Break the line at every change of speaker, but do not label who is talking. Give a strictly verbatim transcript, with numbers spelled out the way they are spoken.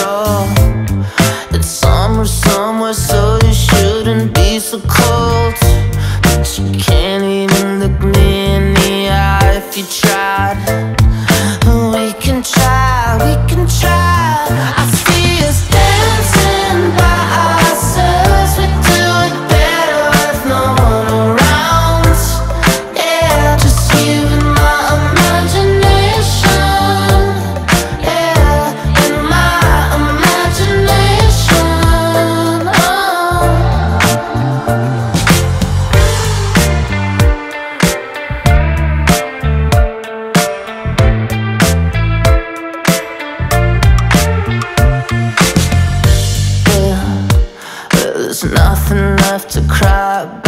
control. It's summer somewhere, so you shouldn't be so cold. But you can't even look me in the eye if you tried. We can try, we can try. I see us dancing by ourselves. We do it better with no one around. Yeah, just you and my imagination. Yeah, in my imagination. There's nothing left to cry